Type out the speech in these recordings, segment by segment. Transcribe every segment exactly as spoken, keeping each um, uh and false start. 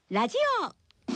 ラジオ。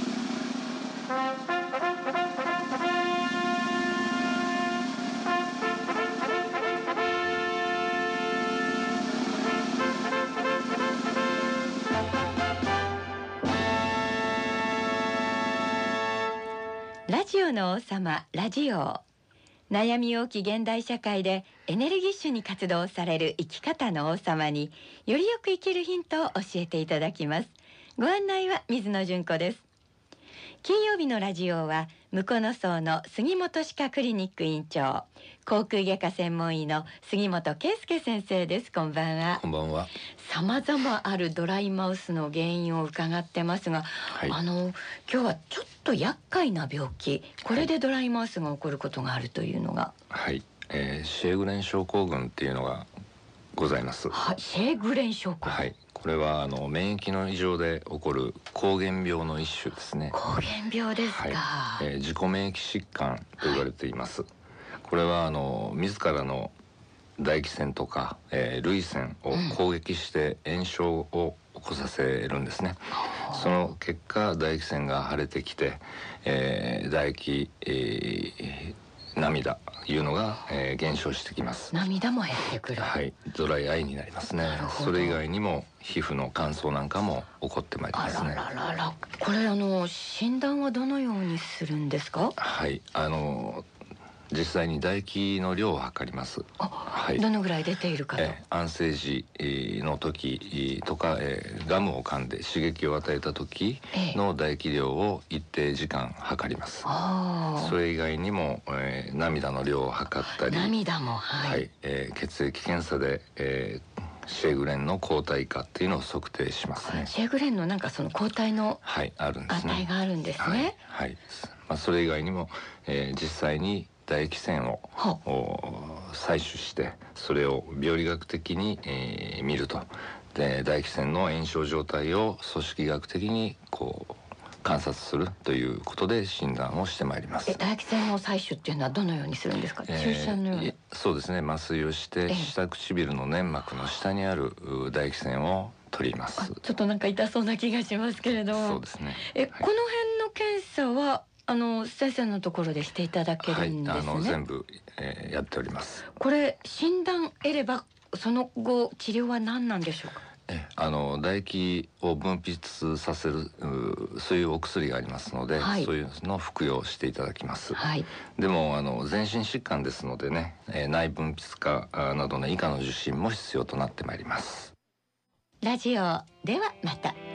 ラジオの王様、ラジオ。悩み多き現代社会でエネルギッシュに活動される生き方の王様によりよく生きるヒントを教えていただきます。ご案内は水野純子です。金曜日のラジオは向野荘の杉本歯科クリニック院長、口腔外科専門医の杉本圭介先生です。こんばんは。 こんばんは。 様々あるドライマウスの原因を伺ってますが、はい、あの今日はちょっと厄介な病気、これでドライマウスが起こることがあるというのが、 はい、えー、シェーグレン症候群っていうのがございます。 はい、シェーグレン症候群。 はい、これはあの免疫の異常で起こる膠原病の一種ですね。 膠原病ですか。 はい、えー、自己免疫疾患と言われています。はい、これはあの自らの唾液腺とか、えー、涙腺を攻撃して炎症を起こさせるんですね。うん、その結果唾液腺が腫れてきて、えー、唾液、えー涙いうのが、えー、減少してきます。 涙も減ってくる。 はい、ドライアイになりますね。それ以外にも皮膚の乾燥なんかも起こってまいりますね。 あらららら、これあの診断はどのようにするんですか？ はい、あの実際に唾液の量を測ります。 はい、どのぐらい出ているかと。 え安静時の時とか、えガムを噛んで刺激を与えた時の唾液量を一定時間測ります。あ、それ以外にも、えー、涙の量を測ったり、 涙も、はい、 はい、えー、血液検査で、えーシェーグレンの抗体価っていうのを測定しますね。 シェーグレンのなんかその抗体のはい、あるんですね。 値があるんですね。 はい、はい、まあ、それ以外にも、えー、実際に唾液腺を採取してそれを病理学的に、えー、見ると。で唾液腺の炎症状態を組織学的にこう観察するということで診断をしてまいります。 え唾液腺の採取っていうのはどのようにするんですか？注射のような、えー、 そうですね、麻酔をして下唇の粘膜の下にある唾液腺を取ります。 ちょっとなんか痛そうな気がしますけれども。 そうですね。 え、はい、この辺の検査はあの先生のところでしていただけるんですね。 はい、あの全部、えー、やっております。 これ診断得ればその後治療は何なんでしょうか？ えあの唾液を分泌させるそういうお薬がありますので、はい、そういうのを服用していただきます。はい、でもあの全身疾患ですのでね、えー、内分泌科などの以下の受診も必要となってまいります。 ラジオではまた。